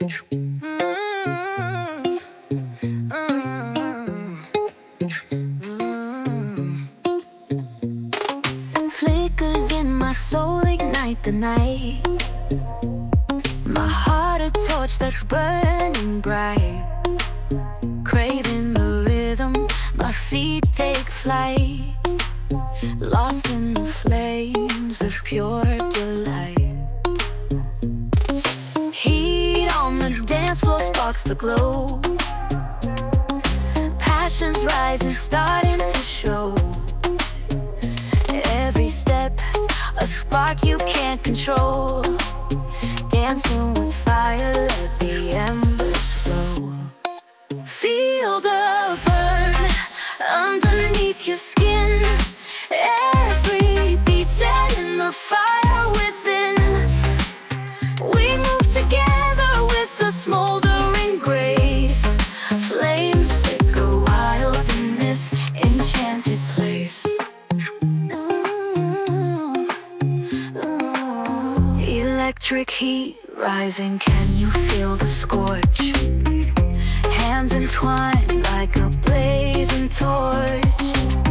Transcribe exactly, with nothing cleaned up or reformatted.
Mm, mm, mm. Flickers in my soul ignite the night. My heart a torch that's burning bright. Craving the rhythm, my feet take flight. Lost in the flames of pure delight. Heat on the dance floor sparks the glow. Passions rising, starting to show. Every step, a spark you can't control. Dancing with fire, let the embers flow. Feel the burn underneath your skin. Every beat setting the fire within. We move together with a smoldering grace. Flames flicker wild in this enchanted place. Ooh, ooh. Electric heat rising, can you feel the scorch? Hands entwined like a blazing torch.